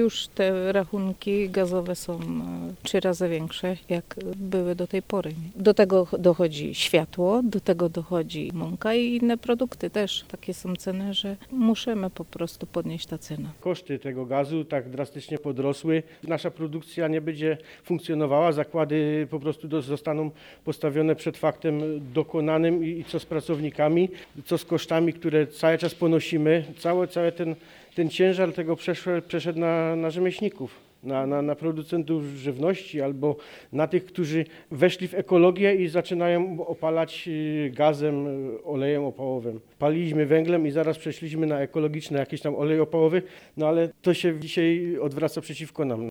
już te rachunki gazowe są 3 razy większe, jak były do tej pory. Do tego dochodzi światło, do tego dochodzi mąka i inne produkty też. Takie są ceny, że musimy po prostu podnieść ta cena. Koszty tego gazu tak drastycznie podrosły. Nasza produkcja nie będzie funkcjonowała, zakłady po prostu zostaną postawione przed faktem dokonanym i co z pracownikami, co z kosztami, które cały czas ponosimy. Cały ten ciężar tego przeszedł na rzemieślników, na producentów żywności albo na tych, którzy weszli w ekologię i zaczynają opalać gazem, olejem opałowym. Paliliśmy węglem i zaraz przeszliśmy na ekologiczny jakiś tam olej opałowy, no ale to się dzisiaj odwraca przeciwko nam.